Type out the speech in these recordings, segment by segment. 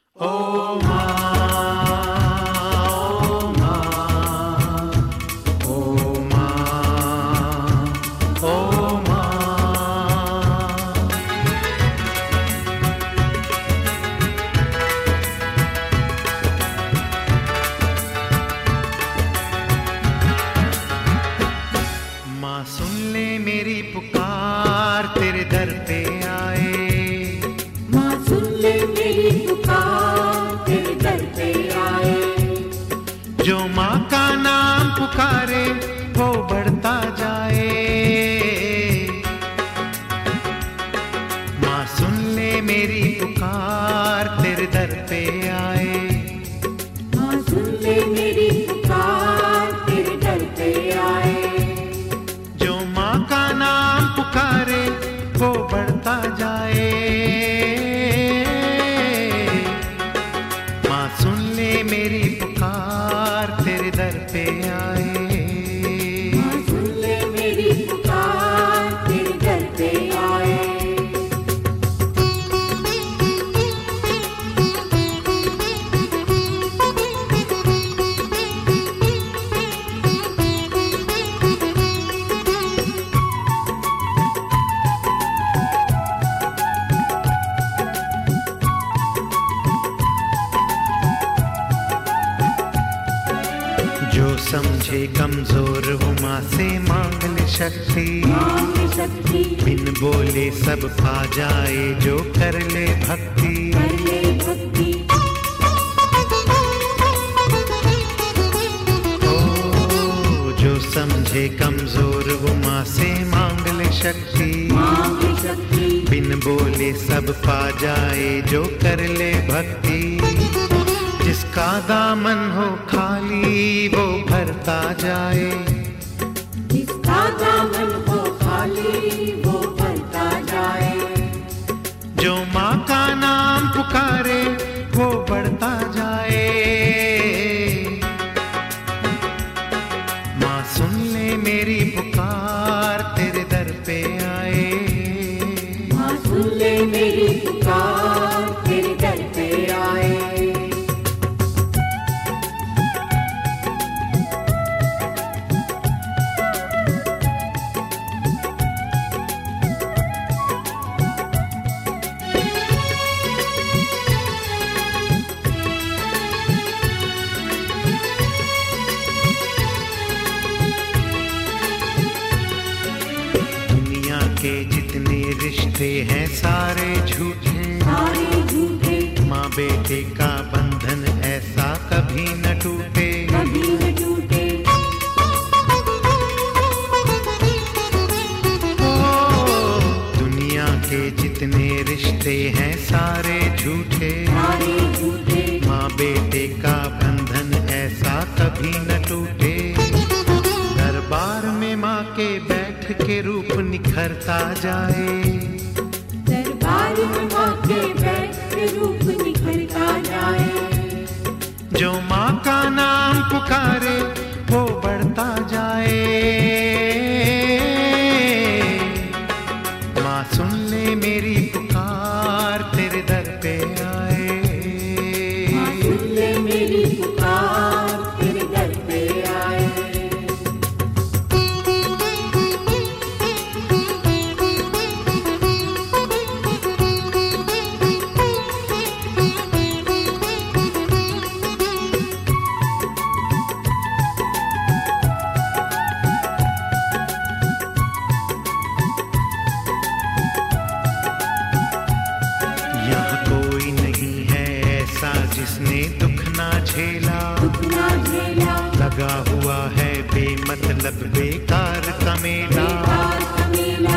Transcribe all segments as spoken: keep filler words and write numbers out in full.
जो माँ का नाम पुकारे वो बढ़ता जाए। माँ सुन ले मेरी पुकार तेरे दर पे आए। माँ सुन ले मेरी पुकार तेरे दर पे आए। जो माँ का नाम पुकारे वो बढ़ता जाए। माँ सुन ले मेरी पुकार तेरे दर पे आए। माँ सुन ले मेरी पुकार तेरे दर पे आए। जो समझे कमजोर वो माँ से मांग ले शक्ति। मांग ले शक्ति बिन बोले सब पा जाए जो कर ले भक्ति। कर ले भक्ति। ओ जो समझे कमजोर वो माँ से मांग ले शक्ति। मांग ले शक्ति बिन बोले सब पा जाए जो कर ले भक्ति। जिसका दामन हो खाली वो भरता जाए। जिसका दामन हो खाली वो भरता जाए। जो माँ का नाम पुकारे वो बढ़ता जाए। माँ सुन ले मेरी पुकार तेरे दर पे आए। माँ सुन ले मेरी पुकार तेरे दर पे आए। के जितने रिश्ते हैं सारे झूठे। सारे झूठे माँ बेटे का बंधन ऐसा कभी न टूटे। कभी न टूटे। ओ दुनिया के जितने रिश्ते हैं सारे झूठे। सारे झूठे माँ बेटे का बंधन ऐसा कभी न टूटे। दरबार में माँ के बैठ के रूप निखरता जाए। दरबार में माँ के बैठ के रूप निखरता जाए। जो माँ का नाम पुकारे वो बढ़ता जाए। माँ सुन ले मेरी पुकार तेरे दर पे आए। माँ सुन ले मेरी पुकार तेरे दर पे आए। यहाँ कोई नहीं है ऐसा जिसने दुख ना झेला। दुख ना झेला लगा हुआ है बेमतलब बेकार का मेला। बेकार का मेला।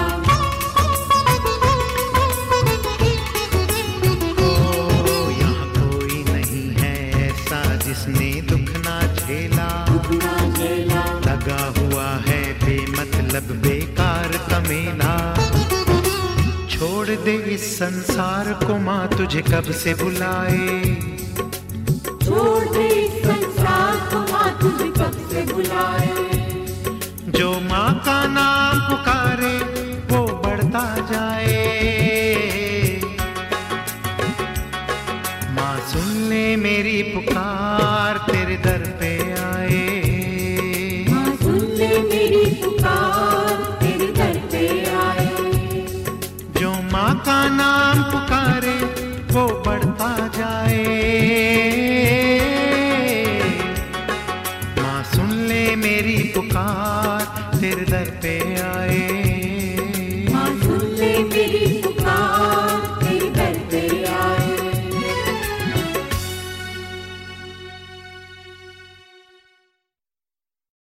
ओ यहाँ कोई नहीं है ऐसा जिसने दुख ना झेला। दुख ना झेला लगा हुआ है बेमतलब बेकार का मेला। छोड़ दे इस संसार को माँ तुझे कब से बुलाए। छोड़ दे इस संसार को माँ तुझे कब से बुलाए। जो माँ का नाम पुकारे वो बढ़ता जाए। माँ माँ सुन ले मेरी पुकार, तेरे दर